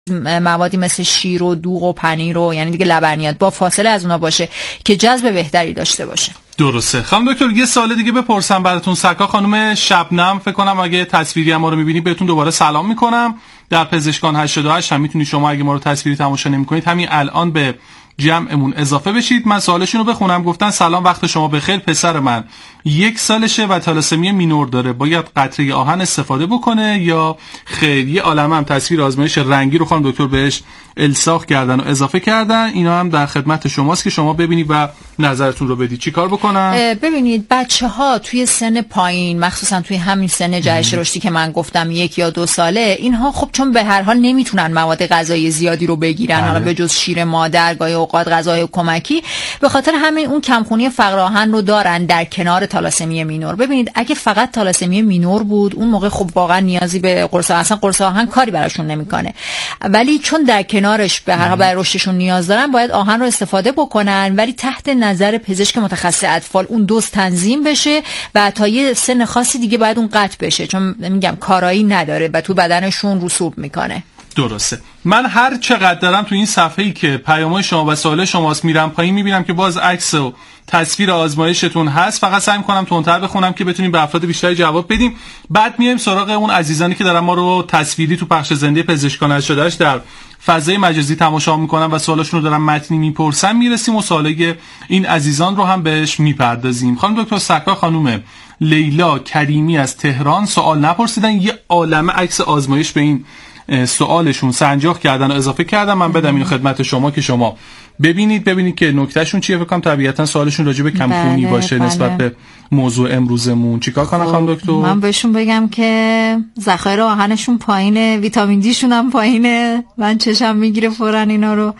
موادی مثل شیر و دوغ و پنیر و یعنی دیگه لبنیات با فاصله از اونها باشه که جذب بهتری داشته باشه. درسته. خانم دکتر یه سوال دیگه بپرسم براتون. سرکار خانم شبنم فکر کنم اگه تصویری ما رو می‌بینید بهتون دوباره سلام میکنم. در پزشکان 88 هم میتونید شما اگه ما رو تصویری تماشا نمی‌کنید همین الان به جمعمون اضافه بشید. من سوالشون رو بخونم. گفتن سلام، وقت شما بخیر. پسر من 1 سالشه و تالاسمی مینور داره، باید قطره آهن استفاده بکنه یا خیر؟ یه عالمه هم تصویر آزمایش رنگی رو خانم دکتر بهش الساق کردن و اضافه کردن. اینا هم در خدمت شماست که شما ببینید و نظرتون رو بدید. چیکار بکنن؟ ببینید بچه‌ها توی سن پایین، مخصوصا توی همین سن جهش رشدی که من گفتم 1 یا 2 ساله، اینها خب چون به هر حال نمیتونن مواد غذایی زیادی رو بگیرن، حالا به جز شیر مادر، گاهی اوقات غذاهای کمکی، به خاطر همین اون کمخونی فقر آهن رو دارن در کنار تالاسمی مینور. ببینید اگه فقط تالاسمی مینور بود اون موقع خب واقعا نیازی به قرص اصلا قرص آهن کاری براشون نمیکنه، ولی چون در کنارش به هر حال برای رشدشون نیاز دارن باید آهن رو استفاده بکنن، ولی تحت نظر پزشک متخصص اطفال اون دوز تنظیم بشه و تا یه سن خاصی دیگه باید اون قطع بشه، چون میگم کارایی نداره و تو بدنشون رسوب میکنه. درسته. من هر چقدر دارم تو این صفحه‌ای که پیام‌های شما و سوال شماست میرم پایین میبینم که باز عکس و تصویر آزمایشتون هست. فقط سعی می‌کنم تندتر بخونم که بتونیم به افراد بیشتری جواب بدیم. بعد میایم سراغ اون عزیزانی که دارن ما رو تصویری تو پخش زنده پزشکان 88 در فضای مجازی تماشا میکنن و سوالاشون رو دارن متنی میپرسن. میرسیم و سوالای این عزیزان رو هم بهش میپردازیم. خانم دکتر سرکار خانم لیلا کریمی از تهران سوال نپرسیدن، یه عالمه عکس آزمایش به این سوالشون سنجاق کردن و اضافه کردن. من بدم اینو خدمت شما که شما ببینید که نکتهشون چیه. فکر کنم طبیعتا سوالشون راجع به کمخونی باشه نسبت به موضوع امروزمون. چیکار کنم خانم دکتر؟ من بهشون بگم که ذخایر آهنشون پایینه، ویتامین دی شون هم پایینه، من چشم میگیره فورا اینا رو.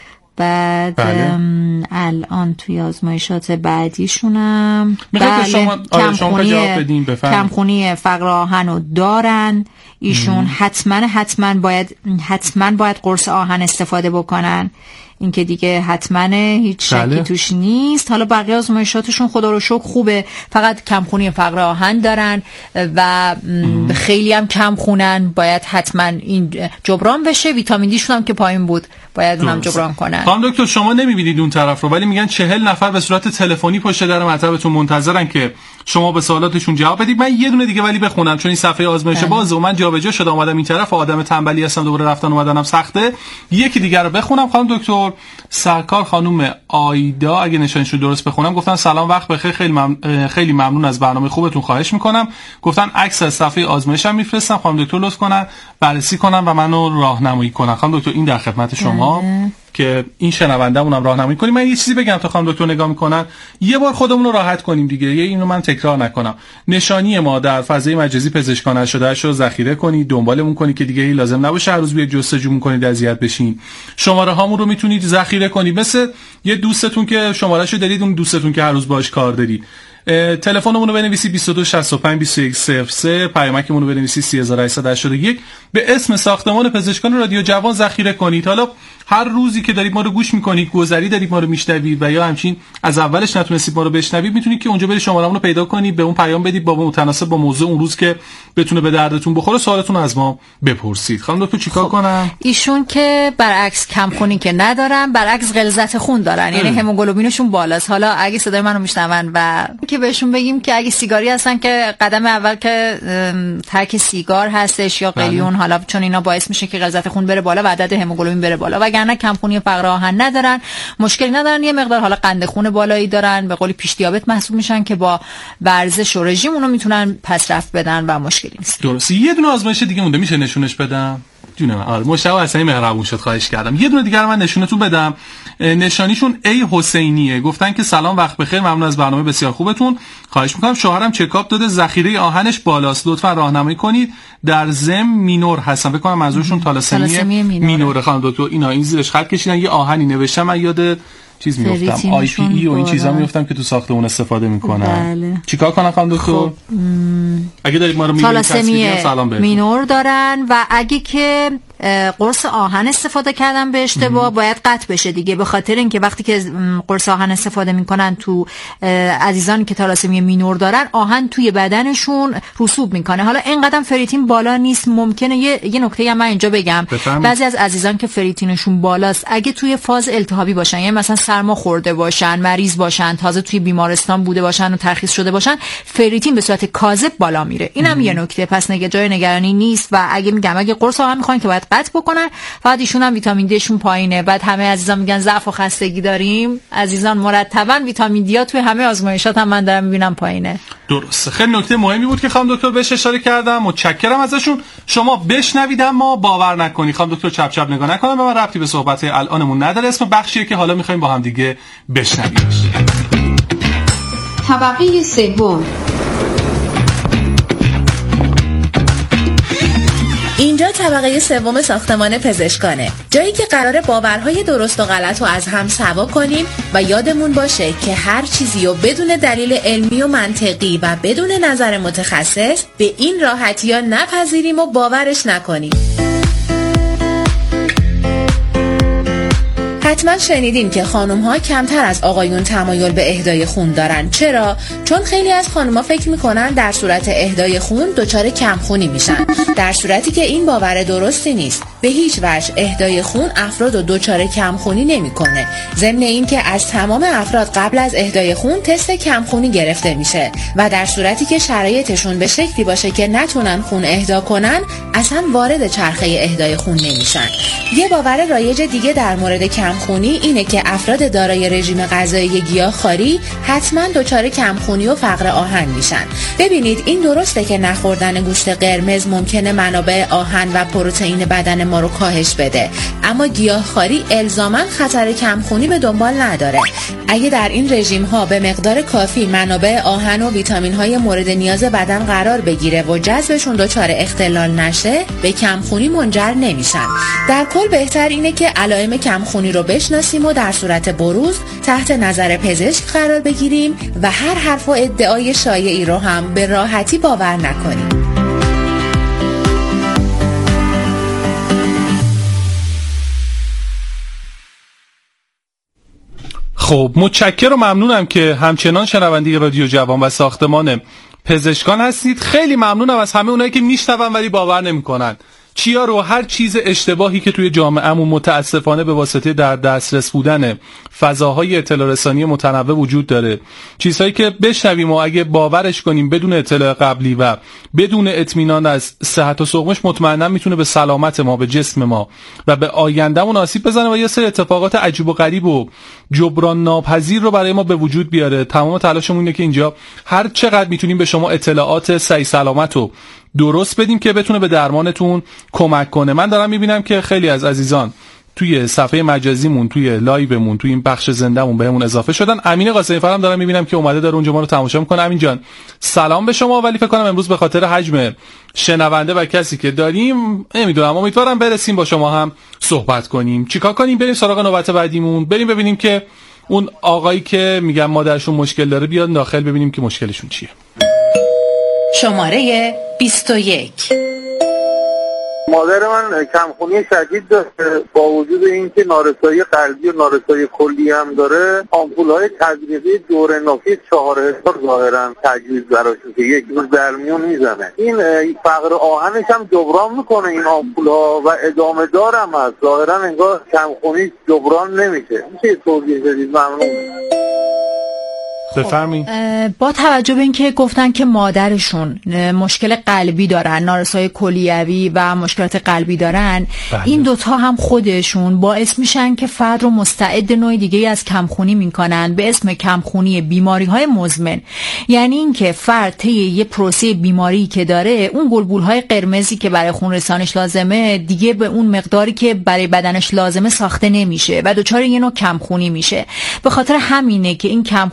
بعد الان توی آزمایشات بعدیشونم شما جواب بدین. کمخونی فقر آهن رو دارن ایشون. حتما باید قرص آهن استفاده بکنن، این که دیگه حتما هیچ شکی توش نیست. حالا بقیه آزمایشاتشون خدا رو شکر خوبه، فقط کمخونی فقر آهن دارن و خیلی هم کم خونن، باید حتما این جبران بشه. ویتامین دی شون هم که پایین بود باید اونم جبران کنن. خانم دکتر شما نمیبینید اون طرف رو، ولی میگن 40 نفر به صورت تلفنی پشت در مطبتون منتظرن که شما به سوالاتشون جواب بدید. من یه دونه دیگه ولی بخونم چون این صفحه آزمایش بازه و من جابجا شدم اومدم این طرف، آدم تنبلی هستم دوباره رفتن اومدنم سخته. یکی دیگه رو بخونم. خانم دکتر سرکار خانم آیدا اگه نشانشو درست بخونم گفتن سلام، وقت بخیر، خیلی ممنون از برنامه خوبتون، خواهش میکنم. گفتن عکس از صفحه آزمایشم میفرستم، خانم دکتر لطف کنن بررسی کنن و منو راهنمایی کنن. خانم دکتر این در خدمت شما که این شنوندهمون هم راهنمایی کنیم. من یه چیزی بگم تا خانم دکتر نگاه میکنن، یه بار خودمون رو راحت کنیم دیگه، اینو من تکرار نکنم. نشانی ما در فضای مجازی پزشکان 88 رو ذخیره کنید، دنبالمون کنید که دیگه لازم نباشه هر روز بیاید جستجو میکنید اذیت بشین. شماره هامون رو میتونید ذخیره کنید، مثل یه دوستتون که شمارهشو دارید، اون دوستتون که هر روز باهاش کار دارید. تلفنمون رو بنویسید 22 65 21 03، پیامکمون رو بنویسید 3881، به اسم ساختمان پزشکان رادیو جوان ذخیره کنید. حالا هر روزی که دارید ما رو گوش میکنید، گذری دارید ما رو میشنوید و یا همچین از اولش نتونستید ما رو بشنوید، میتونید که اونجا برید شمارهمون رو پیدا کنید، به اون پیام بدید با متناسب با موضوع اون روز که بتونه به دردتون بخوره سوالتون از ما بپرسید. خانم دکتر چیکار کنم؟ ایشون که برعکس کمخونی که ندارن، برعکس غلظت خون دارن، یعنی هموگلوبینشون بالاست. حالا اگه صدای منو میشنون و که بهشون بگیم که اگه سیگاری هستن که قدم اول که ترک سیگار هستش یا قلیون، حالا چون اینا باعث میشه که غلظت خون بره بالا و عدد هموگلوبین بره بالا. وگرنه کمخونی فقر آهن ندارن، مشکلی ندارن، یه مقدار حالا قند خون بالایی دارن، به قولی پیش دیابت محسوب میشن که با ورزش و رژیم اونو میتونن پس رفت بدن و مشکلی نیست. درست. یه دونه آزمایش دیگه مونده، میشه نشونش بدم؟ جونم. آره مشتاق اصلا مهربون شد، خواهش کردم. یه دونه دیگه رو من نشونتون بدم. نشانیشون ای حسینیه. گفتن که سلام، وقت بخیر، ممنون از برنامه بسیار خوبتون. خواهش میکنم شوهرم چکاپ داده، ذخیره آهنش بالاست، لطفا راهنمایی کنید. در ضمن مینور هستن، فکر کنم منظورشون تالاسمی مینور. خانم دکتر اینا این زیرش خط کشیدن، یه آهنی نوشتم، من یاد چیز میافتم، آی پی ای و این چیزا میافتم که تو ساختمون استفاده میکنن. بله. چیکار کنم خانم دکتر؟ اگه دارید ما رو میبینید تصویری سلام بهتون. مینور دارن و اگه که قرص آهن استفاده کردن به اشتباه باید قطع بشه دیگه، به خاطر اینکه وقتی که قرص آهن استفاده میکنن تو عزیزانی که تالاسمی مینور دارن، آهن توی بدنشون رسوب میکنه. حالا اینقدر فریتین بالا نیست، ممکنه یه نکته هم من اینجا بگم، بعضی از عزیزان که فریتینشون بالاست اگه توی فاز التهابی باشن، یعنی مثلا سرما خورده باشن، مریض باشن، تازه توی بیمارستان بوده باشن و ترخیص شده باشن، فریتین به صورت کاذب بالا میره. اینم یه نکته، پس جای نگرانی نیست. و اگه قرص آهن میخوان که باید قطع بکنن، فقط ایشون هم ویتامین دی شون پایینه. بعد همه عزیزان میگن ضعف و خستگی داریم، عزیزان مرتبا ویتامین دی ها توی همه آزمایشات هم من دارم میبینم پایینه. درسته. خیلی نکته مهمی بود که خانم دکتر بهش اشاره کردم، متشکرم ازشون. شما بشنوید اما باور نکنید. خانم دکتر چپ چپ نگاه نکنن، به من ربطی به صحبت الانمون نداره. اسم بخشیه که حالا میخوایم با هم دیگه بشنویمش. طبقه سوم. اینجا طبقه سوم ساختمان پزشکانه، جایی که قراره باورهای درست و غلط رو از هم سوا کنیم و یادمون باشه که هر چیزی رو بدون دلیل علمی و منطقی و بدون نظر متخصص به این راحتی ها نپذیریم و باورش نکنیم. حتما شنیدین که خانم‌ها کمتر از آقایون تمایل به اهدای خون دارن. چرا؟ چون خیلی از خانم‌ها فکر میکنن در صورت اهدای خون دچار کمخونی میشن، در صورتی که این باور درستی نیست. به هیچ وجه اهدای خون افراد رو دچار کمخونی نمیکنه. ضمن این که از تمام افراد قبل از اهدای خون تست کمخونی گرفته میشه و در صورتی که شرایطشون به شکلی باشه که نتونن خون اهدا کنن، اصلا وارد چرخه اهدای خون نمیشن. یه باور رایج دیگه در مورد کمخونی اینه که افراد دارای رژیم غذایی گیاهخواری حتما دچار کمخونی و فقر آهن میشن. ببینید این درسته که نخوردن گوشت قرمز ممکنه منابع آهن و پروتئین بدن ما رو کاهش بده، اما گیاهخواری الزاما خطر کمخونی به دنبال نداره. اگه در این رژیم ها به مقدار کافی منابع آهن و ویتامین های مورد نیاز بدن قرار بگیره و جذبشون دچار اختلال نشه، به کمخونی منجر نمیشن. در کل بهتر اینه که علائم کمخونی رو بشناسیم و در صورت بروز تحت نظر پزشک قرار بگیریم و هر حرف و ادعای شایعی رو هم به راحتی باور نکنیم. خب متشکرم و ممنونم که همچنان شنونده رادیو جوان و ساختمان پزشکان هستید. خیلی ممنونم از همه اونایی که میشنون ولی باور نمیکنن. چیا رو هر چیز اشتباهی که توی جامعهمون متاسفانه به واسطه در دسترس بودن فضاهای اطلاع رسانی متنوع وجود داره، چیزهایی که بشنویم و اگه باورش کنیم بدون اطلاع قبلی و بدون اطمینان از صحت و سقمش، مطمئنا میتونه به سلامت ما، به جسم ما و به آیندهمون آسیب بزنه و یه سری اتفاقات عجیب و غریب و جبران ناپذیر رو برای ما به وجود بیاره. تمام تلاشمون اینه که اینجا هر چقدر میتونیم به شما اطلاعات صحیح سلامت و درست بدیم که بتونه به درمانتون کمک کنه. من دارم میبینم که خیلی از عزیزان توی صفحه مجازیمون، توی لایومون، توی این بخش زندهمون بهمون اضافه شدن. امین قاسمی فرام دارم میبینم که اومده داره اونجا ما رو تماشا میکنه. امین جان سلام به شما. ولی فکر کنم امروز به خاطر حجم شنونده و کسی که داریم، نمیدونم، امیدوارم برسیم با شما هم صحبت کنیم. چیکار کنیم؟ بریم سراغ نوبت بعدیمون، بریم ببینیم که اون آقایی که میگن مادرشون مشکل داره بیاد داخل، ببینیم که مشکلشون چیه. شماره 21. مادر من کمخونی شدید داره، با وجود اینکه نارسایی قلبی و نارسایی کلی هم داره. آمپول‌های تدریجی دور نافی 4000 ظاهرا تجویز براش که یک روز در میون میزنه. این فقر آهنش هم جبران میکنه این آمپول‌ها و ادامه دارم هست. ظاهرا انگار کمخونی جبران نمیشه. میشه توضیح بدید؟ ممنون. بفرمایید. با توجه به اینکه گفتن که مادرشون مشکل قلبی دارن، نارسایی کلیوی و مشکلات قلبی دارن، این دوتا هم خودشون باعث میشن که فرد رو مستعد نوع دیگه از کمخونی میکنن به اسم کمخونی بیماری‌های مزمن. یعنی اینکه فرد طی یه پروسه بیماری که داره، اون گلبولهای قرمزی که برای خون رسانش لازمه دیگه به اون مقداری که برای بدنش لازمه ساخته نمیشه و دچار یه نوع کمخونی میشه. به خاطر همینه که این کمخونی یکم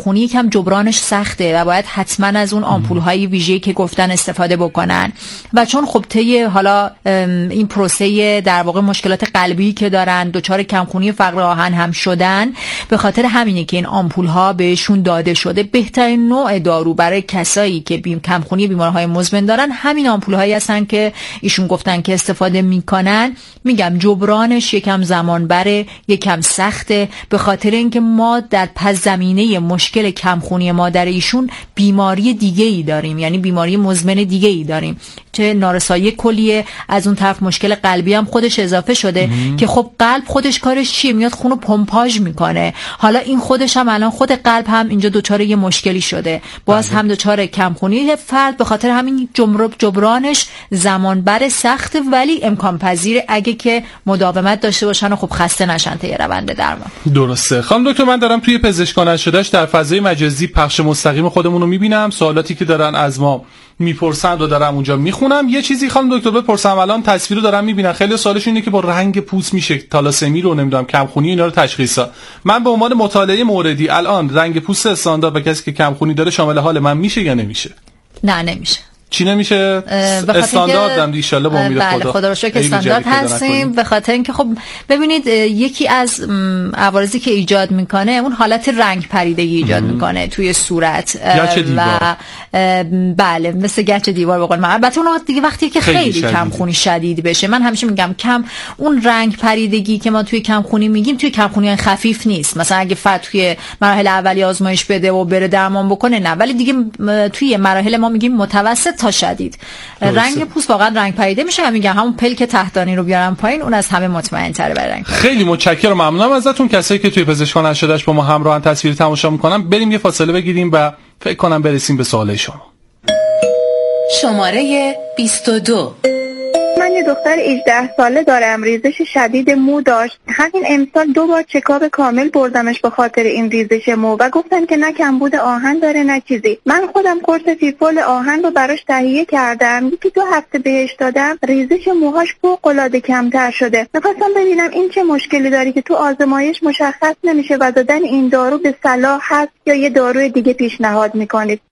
جبرانش سخته و باید حتما از اون آمپول‌های ویژه‌ای که گفتن استفاده بکنن و چون خب طی حالا این پروسه در واقع مشکلات قلبی که دارن دچار کمخونی فقر آهن هم شدن، به خاطر همینه که این آمپول‌ها بهشون داده شده. بهترین نوع دارو برای کسایی که کمخونی بیماری‌های مزمن دارن همین آمپول‌هایی هستن که ایشون گفتن که استفاده میکنن. میگم جبرانش یکم زمان بره، یکم سخته، به خاطر اینکه ما در پس زمینه مشکل کمخونی مادر ایشون بیماری دیگه ای داریم، یعنی بیماری مزمن دیگه ای داریم، چه نارسایی کلیه، از اون طرف مشکل قلبی هم خودش اضافه شده که خب قلب خودش کارش چیه؟ میاد خونو پمپاژ میکنه. حالا این خودش هم الان خود قلب هم اینجا دچار یه مشکلی شده، باز هم دچار کمخونی فرد، به خاطر همین جبرانش زمان بر سخت ولی امکان پذیر اگه که مداومت داشته باشن و خب خسته نشن تا روند درمان. درسته. خانم دکتر، من دارم توی پزشکان شدهش در فضای مجازی پخش مستقیم خودمون رو میبینم، سوالاتی که دارن از ما میپرسن و دارم اونجا میخونم. یه چیزی خانم دکتر بپرسم، الان تصویر رو دارم میبینن، خیلی سوالشون اینه که با رنگ پوست میشه تالاسمی رو نمیدونم کمخونی اینا رو تشخیصا. من به عنوان مطالعه موردی الان رنگ پوست استاندارد به کسی که کمخونی داره شامل حال من میشه یا نمیشه؟ نه نمیشه. چی نمیشه؟ استانداردم ان شاء الله با امید خدا. بله خدا رو شکر استاندارد هستیم، به خاطر اینکه خب ببینید یکی از عوارضی که ایجاد میکنه اون حالت رنگ پریدگی ایجاد میکنه توی صورت و بله مثل گچ دیوار به قول من. البته اون دیگه وقتی که خیلی کمخونی شدید بشه، من همیشه میگم اون رنگ پریدگی که ما توی کمخونی میگیم توی کمخونی خفیف نیست. مثلا اگه فرد توی مراحل اولی آزمایش بده و بره درمان بکنه نه، ولی دیگه توی مراحل ما میگیم متوسط تا شدید رنگ پوست واقعا رنگ پریده میشه. من میگم همون پلک تحتانی رو بیارم پایین، اون از همه مطمئن تره برای رنگ. خیلی متشکرم، ممنونم ازتون. کسایی که توی پزشکان ارشدش با ما همراهن تصویر تماشا میکنن، بریم یه فاصله بگیریم و فکر کنم برسیم به سوال شما. شماره 22. من یه دختر 18 ساله دارم، ریزش شدید مو داشت. همین امسال 2 بار چکاپ کامل بردمش به خاطر این ریزش مو و گفتن که نه کمبود آهن داره نه چیزی. من خودم قرص فیفول آهن رو براش تهیه کردم، یکی 2 هفته بهش دادم، ریزش موهاش فوق‌العاده کمتر شده. می‌خواستم ببینم این چه مشکلی داره که تو آزمایش مشخص نمیشه و دادن این دارو به صلاح هست یا یه داروی دیگه پیشنهاد می‌کنید؟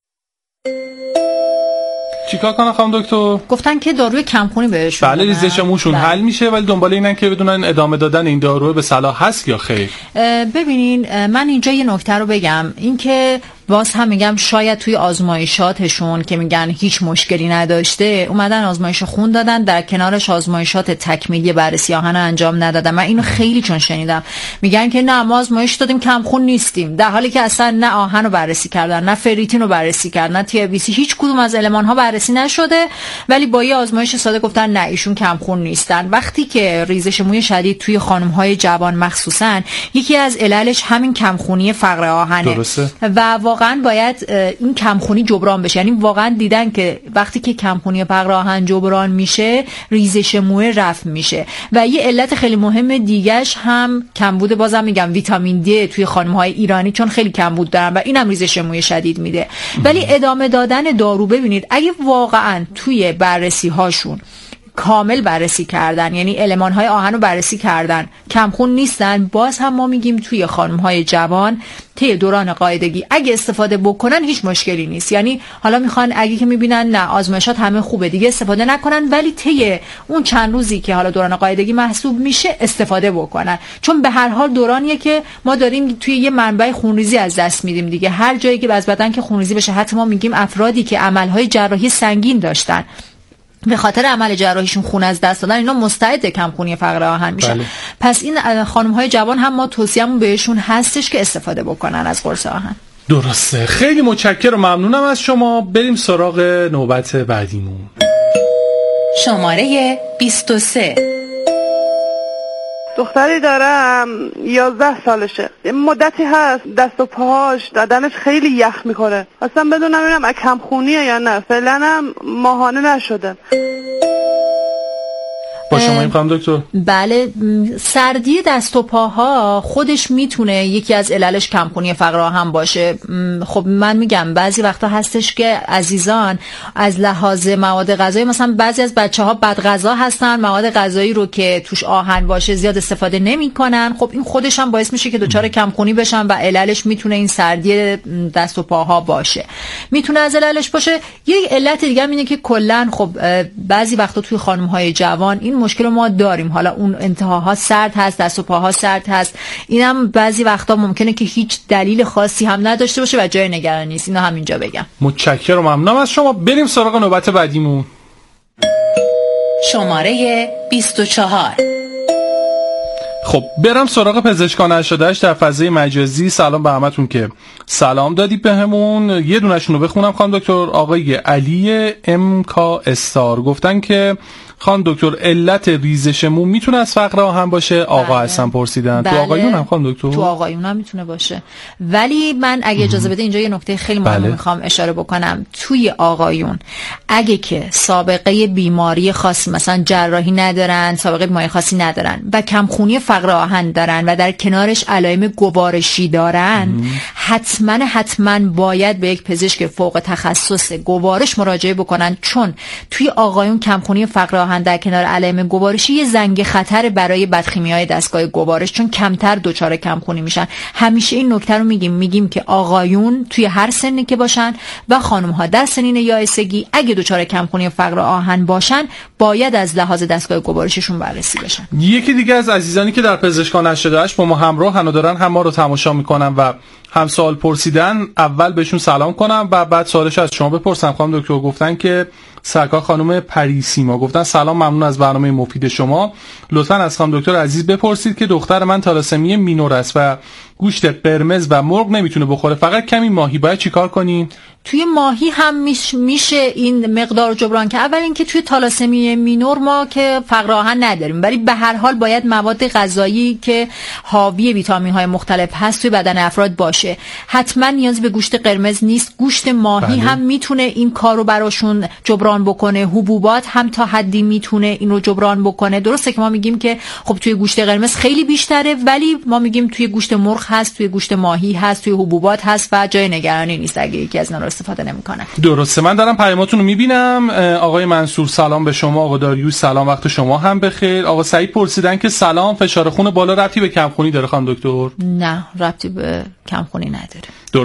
چیکار کنن خانم دکتر؟ گفتن که داروی کمخونی بهشون بله ریزش موشون حل میشه، ولی دنبال اینن که بدونن ادامه دادن این دارو به صلاح هست یا خیر. ببینین من اینجا یه نکته رو بگم، این که باز هم میگم شاید توی آزمایشاتشون که میگن هیچ مشکلی نداشته اومدن آزمایش خون دادن، در کنارش آزمایشات تکمیلی بررسی آهن انجام ندادن. من اینو خیلی چون شنیدم میگن که نه ما آزمایش دادیم کمخون نیستیم، در حالی که اصلا نه آهن رو بررسی کردن، نه فریتین رو بررسی کردن، نه تی بی سی، هیچ کدوم از المان ها بررسی نشده، ولی با یه آزمایش ساده گفتن نه ایشون کمخون نیستن. وقتی که ریزش موی شدید توی خانم های جوان مخصوصا یکی از عللش همین کمخونی فقر آهنه. درسته. و واقعا باید این کمخونی جبران بشه، یعنی واقعا دیدن که وقتی که کمخونی فقر آهن جبران میشه ریزش موی رفع میشه. و یه علت خیلی مهم دیگهش هم کمبود، بازم میگم ویتامین دی توی خانم‌های ایرانی چون خیلی کمبود دارن و اینم ریزش موی شدید میده. ولی ادامه دادن دارو، ببینید اگه واقعا توی بررسی هاشون کامل بررسی کردن، یعنی المان‌های آهن رو بررسی کردن کمخون نیستن، باز هم ما میگیم توی خانم‌های جوان طی دوران قاعدگی اگه استفاده بکنن هیچ مشکلی نیست. یعنی حالا میخوان اگه که میبینن نه آزمایشات همه خوبه دیگه استفاده نکنن، ولی طی اون چند روزی که حالا دوران قاعدگی محسوب میشه استفاده بکنن، چون به هر حال دورانیه که ما داریم توی یه منبع خونریزی از دست میدیم دیگه. هر جایی که از بدن که خونریزی بشه، حتی ما میگیم افرادی که عملهای جراحی سنگین داشتن به خاطر عمل جراحیشون خون از دست دادن، اینا مستعد کمخونی فقر آهن میشن. بله. پس این خانم‌های جوان هم ما توصیه‌مون بهشون هستش که استفاده بکنن از قرص آهن. درسته. خیلی متشکرم و ممنونم از شما. بریم سراغ نوبت بعدیمون. شماره 23. دختری دارم 11 سالشه، مدتی هست دست و پاهاش بدنش خیلی یخ میکنه، اصلا بدونم اینم کمخونیه یا نه. فعلا هم ماهانه نشده. با شما این خانم دکتر؟ بله، سردی دست و پاها خودش میتونه یکی از عللش کمخونی فقر آهن باشه. خب من میگم بعضی وقتا هستش که عزیزان از لحاظ مواد غذایی، مثلا بعضی از بچه‌ها بد غذا هستن، مواد غذایی رو که توش آهن باشه زیاد استفاده نمی‌کنن. خب این خودش هم باعث میشه که دچار کمخونی بشن و عللش میتونه این سردی دست و پاها باشه. میتونه از عللش باشه. یک علت دیگه اینه که کلا خب بعضی وقتا توی خانم‌های جوان این مشکل ما داریم، حالا اون انتهاها سرد هست، دست و پاها سرد هست، اینم بعضی وقتا ممکنه که هیچ دلیل خاصی هم نداشته باشه و جای نگرانی نیست. اینو همینجا بگم. متشکرم، ممنونم از شما. بریم سراغ نوبت بعدیمون. شماره 24. خب برم سراغ پزشکان ارشده‌اش در فضای مجازی. سلام به همتون که سلام دادید بهمون. یه دونشون رو بخونم. خانم دکتر آقای علی MK استار گفتن که خانم دکتر علت ریزش مو میتونه از فقر آهن باشه؟ آقا هستن پرسیدن. بله. تو آقایون هم خانم دکتر؟ تو آقایون هم میتونه باشه، ولی من اگه اجازه بده اینجا یه نکته خیلی مهم میخوام اشاره بکنم. توی آقایون اگه که سابقه بیماری خاصی مثلا جراحی ندارن، سابقه بیماری خاصی ندارن و کمخونی فقر آهن دارن و در کنارش علائم گوارشی دارن، حتما باید به یک پزشک فوق تخصص گوارش مراجعه بکنن، چون توی آقایون کمخونی فقر آهن در کنار علائم گوارشی یه زنگ خطر برای بدخیمیای دستگاه گوارش، چون کمتر دچار کمخونی میشن. همیشه این نکته رو میگیم که آقایون توی هر سنی که باشن و خانم‌ها در سنین یائسگی اگه دچار کمخونی فقر آهن باشن باید از لحاظ دستگاه گوارششون بررسی بشن. یکی دیگه از عزیزانی که در پزشکان ارشده‌اش با ما همراهن و دارن هم ما رو تماشا میکنن و هم سوال پرسیدن، اول بهشون سلام کنم و بعد سوالش از شما بپرسم. خانم دکتر گفتن که سرکار خانم پریسیما گفتن سلام، ممنون از برنامه مفید شما. لطفاً از خانم دکتر عزیز بپرسید که دختر من تالاسمی مینور است و گوشت قرمز و مرغ نمیتونه بخوره، فقط کمی ماهی. باید چیکار کنیم؟ توی ماهی هم میشه این مقدار جبران که اول اینکه توی تالاسمی مینور ما که فقر آهن نداریم، ولی به هر حال باید مواد غذایی که حاوی ویتامین های مختلف هست توی بدن افراد باشه. حتما نیاز به گوشت قرمز نیست، گوشت ماهی هم میتونه این کارو براشون جبران بکنه. حبوبات هم تا حدی میتونه این رو جبران بکنه. درسته که ما میگیم که خب توی گوشت قرمز خیلی بیشتره، ولی ما میگیم توی گوشت مرغ هست، توی گوشت ماهی هست، توی حبوبات هست و جای نگرانی نیست اگه یکی از اینا رو استفاده نمیکنه. درسته. من دارم پیاماتون رو میبینم. آقای منصور سلام به شما. آقا داریوش سلام، وقت شما هم بخیر. آقا سعید پرسیدن که سلام، فشار خون بالا ربطی به کمخونی داره خانم دکتر؟ نه، ربطی به کمخونی نداره.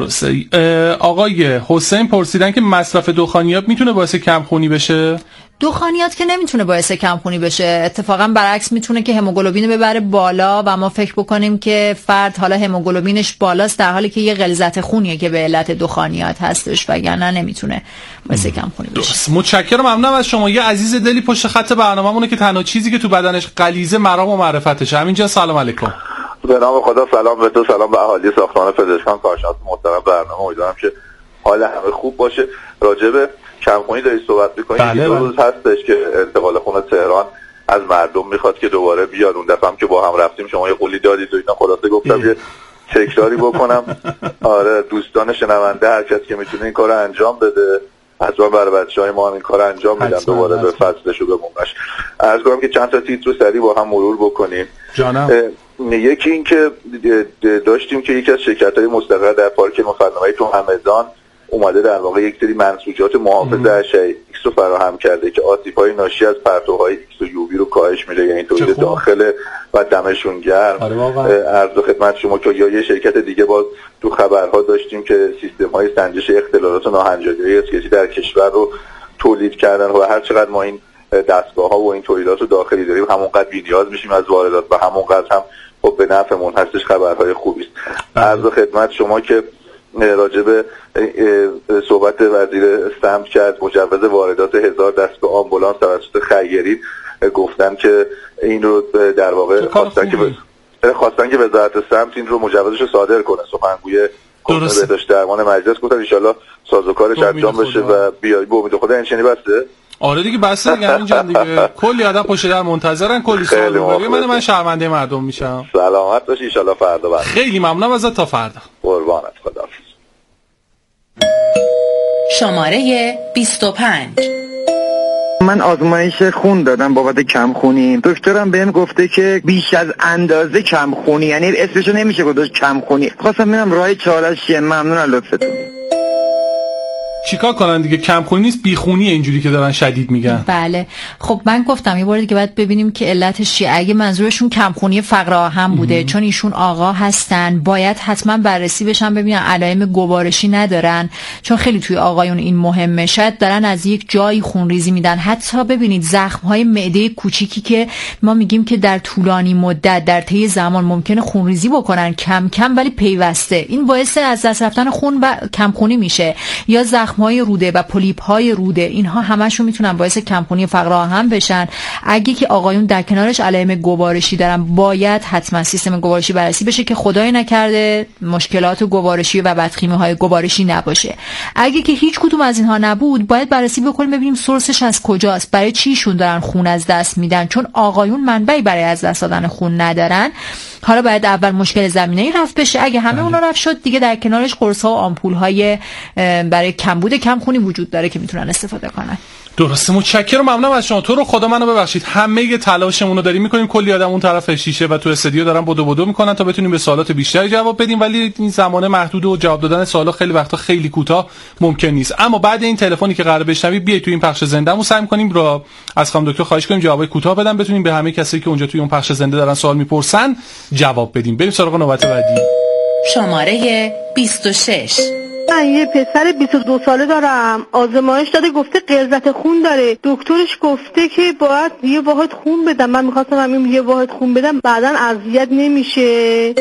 درسته. آقای حسین پرسیدن که مصرف دخانیات میتونه باعث کمخونی بشه؟ دخانیات که نمیتونه باعث کمخونی بشه، اتفاقا برعکس میتونه که هموگلوبین ببره بالا و ما فکر بکنیم که فرد حالا هموگلوبینش بالاست در حالی که یه غلظت خونیه که به علت دخانیات هستش، وگرنه نمیتونه باعث کمخونی بشه. متشکرم، ممنونم از شما. یه عزیز دلی پشت خط برنامه‌مونه که تنها چیزی که تو بدنش غلیظه مرام و معرفتشه. همینجا سلام علیکم. به نام خدا، سلام به تو، سلام به اهالی ساختمان پزشکان کارشناس محترم برنامه. امیدوارم که حال همه خوب باشه. راجع به کمخونی داری صحبت می‌کنید. بله. دو روز هستش که انتقال خون تهران از مردم میخواد که دوباره بیاد. اون دفعه هم که با هم رفتیم شما یه قولی دادید و اینا، خلاصه گفتم یه تکراری بکنم. آره دوستان شنونده هر کسی که میتونه این کارو انجام بده، حتما برای بچه‌های ما هم این کارو انجام میدن، دوباره به فصلش رو بمونش. عرض کنم که چند تا تیتر رو سریع با هم مرور بکنیم. جانم. یکی این که داشتیم که یکی از شرکت‌های مستقر در پارک مفناوی تو همدان اومده در واقع یک سری منسوجات محافظ اشعه ایکس رو فراهم کرده که آسیب‌های ناشی از پرتوهای ایکس و یووی رو کاهش میده، یعنی تولید داخله و دمشون گرم. عرض خدمت شما که یا یه شرکت دیگه باز تو خبرها داشتیم که سیستم‌های سنجش اختلالات و ناهنجاری‌های اسکیسی در کشور رو تولید کردن و هر چقدر ما این دستگاه‌ها و این تولیدات رو داخلی داریم همونقدر بی‌نیاز میشیم از واردات و همونقدر هم خب به نفعمون هستش. خبرهای خوبی است. عرض خدمت شما که راجع به صحبت وزیر سمت کرد، مجوز واردات 1000 دستگاه آمبولانس توسط خیری گفتن که این رو در واقع خواستن که وزارت سمت این رو مجوزش رو صادر کنه. سخنگوی کمیته بهداشت درمان مجلس گفتن ان شاءالله سازوکارش انجام بشه و بیای به امید خدا. انشنی بسته؟ آره دیگه بسته دیگه اینجا دیگه. کلی آدم پشت در منتظرن، کلی سوال داره. من شرمنده مردم میشم. سلامت باشی ان شاءالله. فردا بعد. خیلی ممنونم ازت. تا فردا. قربانت. خدا. شماره 25. من آزمایش خون دادم بابت کمخونی. دکترم بهم گفته که بیش از اندازه کمخونی، یعنی اسمشو نمیشه گذاشت کمخونی. خواستم ببینم راه چاره‌اش چیه. ممنون از لطفتون. چیکار کنن دیگه؟ کمخونی نیست، بیخونیه اینجوری که دارن شدید میگن. بله خب من گفتم یه بار دیگه باید ببینیم که علتش چیه. اگه منظورشون کمخونی فقر آهن بوده، چون ایشون آقا هستن، باید حتما بررسی بشن ببینن علائم گوارشی ندارن، چون خیلی توی آقایون این مهمه. شاید دارن از یک جایی خونریزی میدن. حتی ببینید زخم‌های معده کوچیکی که ما میگیم که در طولانی مدت در طی زمان ممکنه خونریزی بکنن کم کم ولی پیوسته، این باعث از دست رفتن خون و کمخونی میشه. یا زخم‌های روده و پولیپ‌های روده، اینها همشون میتونن باعث کمخونی فقر آهن بشن. اگه که آقایون در کنارش علائم گوارشی دارن، باید حتما سیستم گوارشی بررسی بشه که خدای نکرده مشکلات گوارشی و بدخیمی‌های گوارشی نباشه. اگه که هیچ کدوم از اینها نبود، باید بررسی بکنیم ببینیم سورسش از کجاست، برای چیشون دارن خون از دست میدن. چون آقایون منبعی برای از دست دادن خون ندارن. حالا باید اول مشکل زمینه‌ای رفع بشه. اگه همه اونا رفع شد، دیگه در کنارش قرص‌ها و آمپول‌های برای کمبود کمخونی وجود داره که میتونن استفاده کنن. درسته، متشکرم، ممنونم از شما. تو رو خدا منو ببخشید، همه تلاشمون رو داریم میکنیم، کلی آدم اون طرف شیشه و تو استودیو دارن بدو میکنن تا بتونیم به سوالات بیشتری جواب بدیم، ولی این زمان محدود و جواب دادن سوالا خیلی وقتا خیلی کوتاه ممکن نیست. اما بعد این تلفنی که قراره بشنوی بیای تو این پخش زندهمون سعی می‌کنیم را از خانم دکتر خواهش کنیم جوابای کوتاه بدن، بتونیم به همه کسایی که اونجا توی اون پخش زنده دارن سوال میپرسن جواب بدیم. بریم سراغ نوبت بعدی. شماره 26. من یه پسر 22 ساله دارم، آزمایش داده گفته غلظت خون داره. دکترش گفته که باید یه واحد خون بدم. من می‌خواستم همین یه واحد خون بدم، بعداً اذیت نمیشه.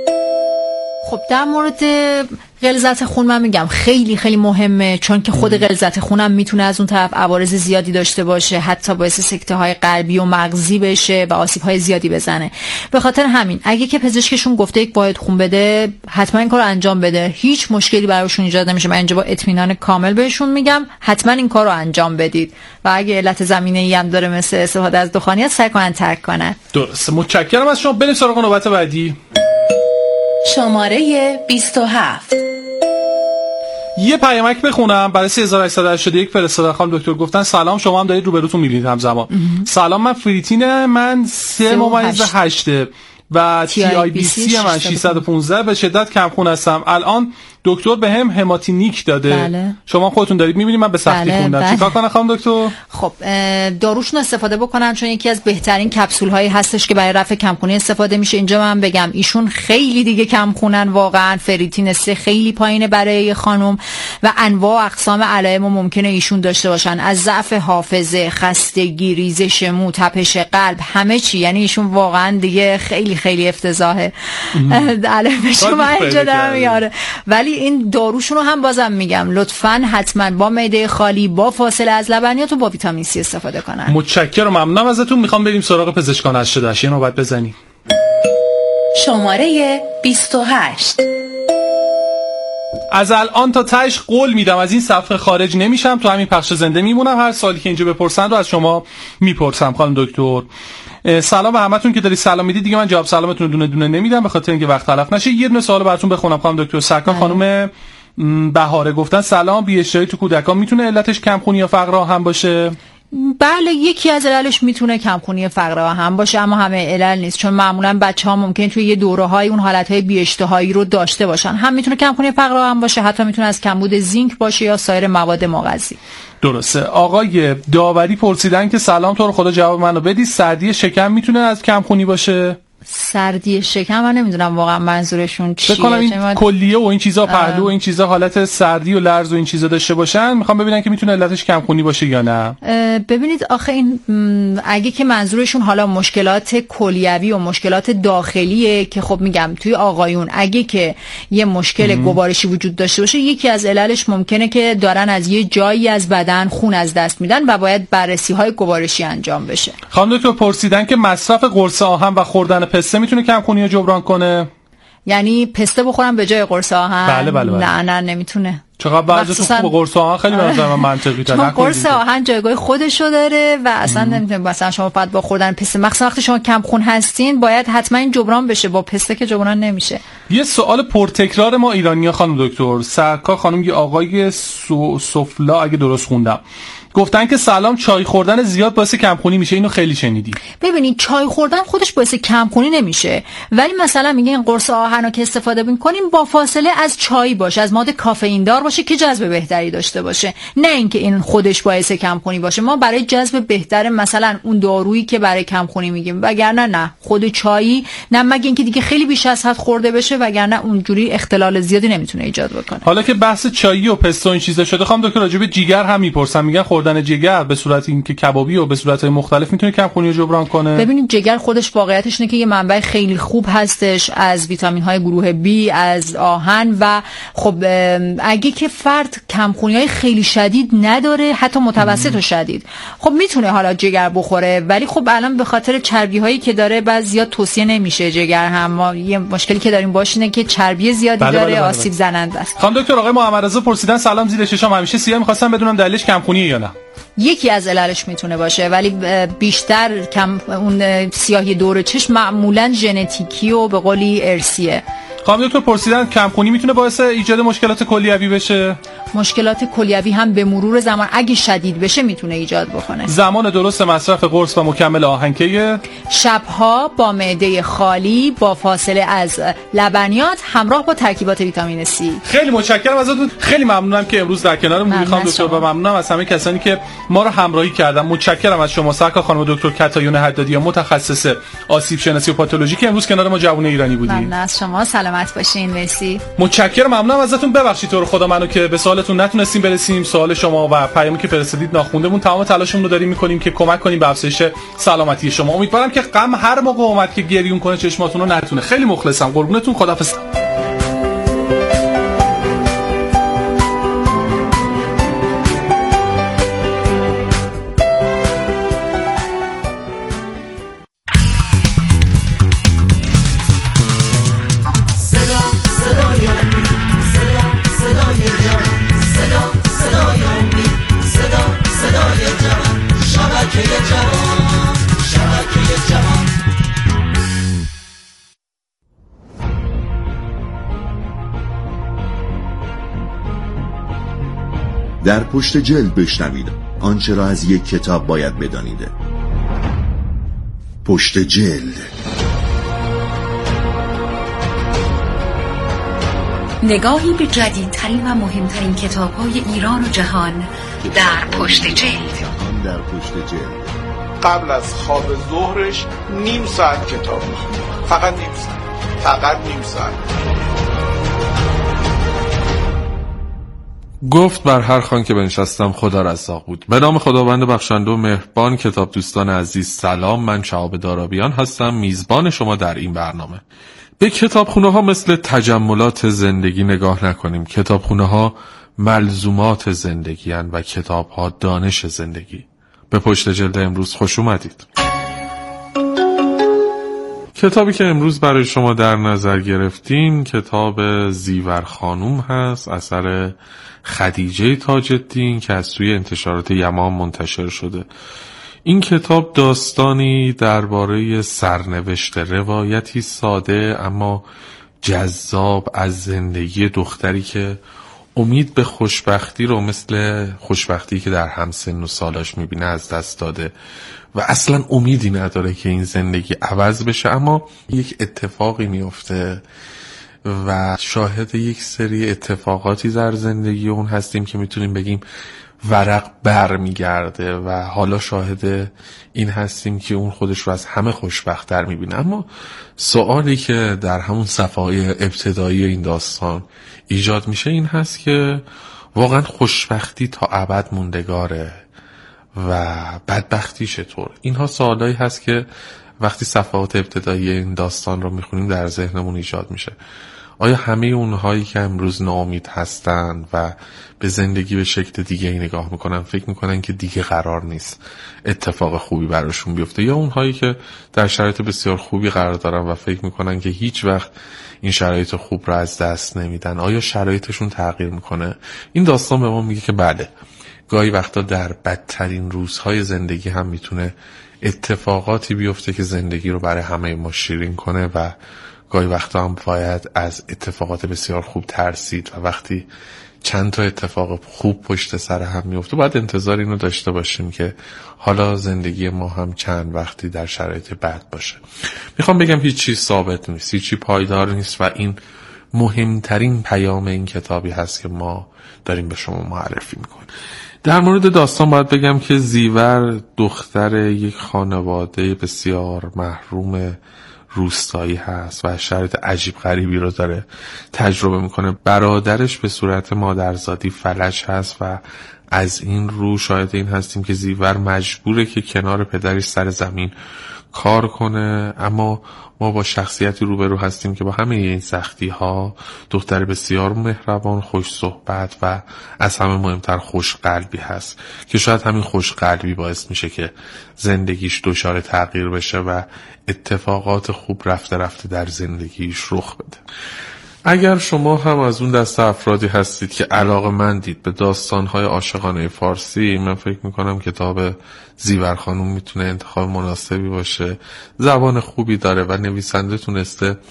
خب در مورد غلظت خون من میگم خیلی خیلی مهمه، چون که خود غلظت خونم میتونه از اون طرف عوارض زیادی داشته باشه، حتی باعث سکته های قلبی و مغزی بشه و آسیب های زیادی بزنه. به خاطر همین اگه که پزشکشون گفته یک واحد خون بده، حتما این کارو انجام بده. هیچ مشکلی براشون ایجاد نمیشه. من اینجا با اطمینان کامل بهشون میگم حتما این کارو انجام بدید و اگه علت زمینه‌ای هم داره مثل استفاده از دخانیات، سعی کنن ترک کنن. درسته، متشکرم از شما. بریم سراغ نوبت بعدی. شماره 27. یه پیامک بخونم برای 3881 فرستادن. خانم دکتر گفتن سلام، شما هم دارید روبروتون می‌بینید همزمان. سلام، من فریتین من 3.8 و TIBC من 615 به شدت کمخون هستم. الان دکتر به هم هماتینیک داده. بله. شما خودتون دارید می‌بینید، من به سختی خوندم. چیکار کنم خانم دکتر؟ خب داروشون استفاده بکنن، چون یکی از بهترین کپسول هایی هستش که برای رفع کمخونی استفاده میشه. اینجا من بگم ایشون خیلی دیگه کمخونن واقعا. فریتین 3 خیلی پایینه برای خانم و انواع و اقسام علائم ممکنه ایشون داشته باشن، از ضعف حافظه، خستگی، ریزش مو، تپش قلب، همه چی. یعنی ایشون واقعا دیگه خیلی خیلی افتضاحه علائمش من اینجا دارم میاره. ولی این داروشون رو هم بازم میگم لطفاً حتما با معده خالی، با فاصله از لبنیات و با ویتامین C استفاده کنن. متشکرم، ممنونم ازتون. میخوام بریم سراغ پزشکان 88 نوبت بزنیم. شماره 28. از الان تا تهش قول میدم از این صفحه خارج نمیشم، تو همین پخش زنده میمونم. هر سوالی که اینجا بپرسن رو از شما میپرسم. خانم دکتر سلام به همتون که دارید سلام میدید. دیگه من جواب سلامتون رو دونه دونه نمیدم به خاطر اینکه وقت تلف نشه. یه دونه سوال براتون بخونم خانم دکتر. سرکار خانم بهاره گفتن سلام، بی اشتهایی تو کودکان میتونه علتش کمخونی یا فقر آهن باشه؟ بله، یکی از عللش میتونه کمخونی فقر آهن باشه، اما همه علل نیست، چون معمولا بچه‌ها ممکن توی یه دوره‌های اون حالت‌های بی‌اشتهایی رو داشته باشن. هم میتونه کمخونی فقر آهن باشه، حتی میتونه از کمبود زینک باشه یا سایر مواد مغذی. درسته. آقای داوری پرسیدن که سلام، تو رو خدا جواب منو بدی، سردی شکم میتونه از کمخونی باشه؟ سردی شکم من نمیدونم واقعا منظورشون چیه. فکر کنم این کلیه و این چیزا، پهلو و این چیزا حالت سردی و لرز و این چیزا داشته باشن، میخوام ببینن که میتونه علتش کمخونی باشه یا نه. ببینید آخه این اگه که منظورشون حالا مشکلات کلیوی و مشکلات داخلیه که خب میگم توی آقایون اگه که یه مشکل گوارشی وجود داشته باشه، یکی از عللش ممکنه که دارن از یه جایی از بدن خون از دست میدن و باید بررسی‌های گوارشی انجام بشه. خانم دکتر پرسیدن که مصرف قرص آهن و خوردن پسته میتونه کمخونی رو جبران کنه؟ یعنی پسته بخورم به جای قرص آهن؟ بله. نه نمیتونه. چقدر بعضیتون خوب قرص آهن خیلی به نظر من منطقی تره. قرص آهن جایگاه خودشو داره و اصلا نمیتونه مثلا شما فقط با خوردن پسته، مخصوصا وقتی شما کم خون هستین، باید حتما این جبران بشه، با پسته که جبران نمیشه. یه سوال پرتکرار ما ایرانی‌ها خانم دکتر. سرکار خانم یه آقای سفلا اگه درست خوندم گفتن که سلام چای خوردن زیاد باعث کمخونی میشه. اینو خیلی شنیدی؟ ببینید چای خوردن خودش باعث کمخونی نمیشه، ولی مثلا میگه این قرص آهن رو که استفاده میکنیم با فاصله از چای باشه، از ماده کافئین دار باشه که جذب بهتری داشته باشه، نه اینکه این خودش باعث کمخونی باشه. ما برای جذب بهتر مثلا اون دارویی که برای کمخونی میگیم، وگرنه نه خود چایی، نه مگه اینکه دیگه خیلی بیش از حد خورده بشه، وگرنه اونجوری اختلال زیادی نمیتونه ایجاد بکنه. حالا که بحث چایی و پستو این چیزا شده، خواهم دکتر راجع به جگر هم میپرسم. میگن خوردن جگر به صورت اینکه کبابی و به صورت‌های مختلف میتونه کمخونی رو جبران کنه. ببینید جگر خودش واقعیتش اینه که یه منبع خیلی خوب هستش از ویتامین‌های گروه B، از آهن، و خب اگه که فرد کمخونی‌های خیلی شدید نداره، حتی متوسط و شدید، خب میتونه حالا جگر بخوره، ولی خب الان به خاطر چربی‌هایی که داره بعضی زیاد توصیه نمیشه جگر. هم ما یه مشکلی که داریم باشه اینه که چربی زیادی داره، آسیب زننده است. خانم دکتر آقای محمدرضا پرسیدن سلام زیر چشام همیشه سیاه، می‌خواستم بدونم دلیلش کمخونیه یا نه. یکی از عللش میتونه باشه، ولی بیشتر اون سیاهی دور چشم معمولاً ژنتیکی و به قولی ارثیه. خانم دکتر پرسیدن کمخونی میتونه باعث ایجاد مشکلات کلیوی بشه؟ مشکلات کلیوی هم به مرور زمان اگه شدید بشه میتونه ایجاد بکنه. زمان درست مصرف قرص و مکمل آهن کیه؟ شبها با معده خالی با فاصله از لبنیات همراه با ترکیبات ویتامین C. خیلی متشکرم ازتون، خیلی ممنونم که امروز در کنارمون بودید خانم دکتر، و ممنونم از همه کسانی که ما رو همراهی کردن. متشکرم از شما سرکار خانم دکتر کتایون حدادی، متخصص آسیب شناسی و پاتولوژی که امروز کنار ما جوون ایرانی بودید. ممنون از شما، سلامت باشین. مرسی. متشکرم، ممنونم ازتون. ببخشید تو رو خدا منو که به سوالتون نتونستیم برسیم. سوال شما و پیامی که فرستادید ناخوندمون، تمام تلاشمون رو داریم میکنیم که کمک کنیم به افزایش سلامتی شما. امیدوارم که غم هر موقع اومد که گریون کنه چشماتون رو نتونه. خیلی مخلصم، قربونتون، خداحافظ. در پشت جلد بشنوید آنچه را از یک کتاب باید بدانید. پشت جلد. نگاهی به جدیدترین و مهمترین کتاب‌های ایران و جهان در پشت جلد. قبل از خواب ظهرش نیم ساعت کتاب می‌خونه. فقط نیم ساعت. گفت بر هر خوان که بنشستم خدا رزاق بود. به نام خداوند بخشنده و مهربان. کتاب دوستان عزیز سلام، من شهاب دارابیان هستم، میزبان شما در این برنامه. به کتابخونه ها مثل تجملات زندگی نگاه نکنیم. کتابخونه ها ملزومات زندگی هستند و کتاب ها دانش زندگی. به پشت جلد امروز خوش اومدید. کتابی که امروز برای شما در نظر گرفتیم کتاب زیور خانوم هست، اثر خدیجه تاج‌الدین که از سوی انتشارات یمام منتشر شده. این کتاب داستانی درباره سرنوشت، روایتی ساده اما جذاب از زندگی دختری که امید به خوشبختی رو مثل خوشبختی که در همسن و سالاش میبینه از دست داده و اصلا امیدی نداره که این زندگی عوض بشه، اما یک اتفاقی میفته و شاهد یک سری اتفاقاتی در زندگی اون هستیم که میتونیم بگیم ورق بر میگرده و حالا شاهد این هستیم که اون خودش رو از همه خوشبخت‌تر میبینه. اما سوالی که در همون صفحه ابتدایی این داستان ایجاد میشه این هست که واقعا خوشبختی تا ابد موندگاره و بدبختی چطور؟ اینها سوالایی هست که وقتی صفحات ابتدایی این داستان رو میخونیم در ذهنمون ایجاد میشه. آیا همه اونهایی که امروز ناامید هستن و به زندگی به شکل دیگه ای نگاه میکنن فکر میکنن که دیگه قرار نیست اتفاق خوبی براشون بیفته، یا اونهایی که در شرایط بسیار خوبی قرار دارن و فکر میکنن که هیچ وقت این شرایط خوب رو از دست نمیدن، آیا شرایطشون تغییر میکنه؟ این داستان به ما میگه که بله، گاهی وقتا در بدترین روزهای زندگی هم میتونه اتفاقاتی بیفته که زندگی رو برای همه ما شیرین کنه و گاهی وقتا هم باید از اتفاقات بسیار خوب ترسید و وقتی چند تا اتفاق خوب پشت سر هم میفته، باید انتظار اینو داشته باشیم که حالا زندگی ما هم چند وقتی در شرایط بد باشه. میخوام بگم هیچ چیز ثابت نیست، هیچ چیز پایدار نیست و این مهمترین پیام این کتابی هست که ما داریم به شما معرفی میکنیم. در مورد داستان باید بگم که زیور دختر یک خانواده بسیار محروم روستایی هست و شرایط عجیب غریبی رو داره تجربه میکنه. برادرش به صورت مادرزادی فلج هست و از این رو شاهد این هستیم که زیور مجبوره که کنار پدرش سر زمین کار کنه، اما ما با شخصیتی روبرو هستیم که با همه این سختی ها دختر بسیار مهربان، خوش صحبت و از همه مهمتر خوش قلبی هست که شاید همین خوش قلبی باعث میشه که زندگیش دچار تغییر بشه و اتفاقات خوب رفته رفته در زندگیش رخ بده. اگر شما هم از اون دسته افرادی هستید که علاقه‌مندید به داستان‌های عاشقانه فارسی، من فکر می‌کنم کتاب زیور خانوم میتونه انتخاب مناسبی باشه. زبان خوبی داره و نویسنده تونسته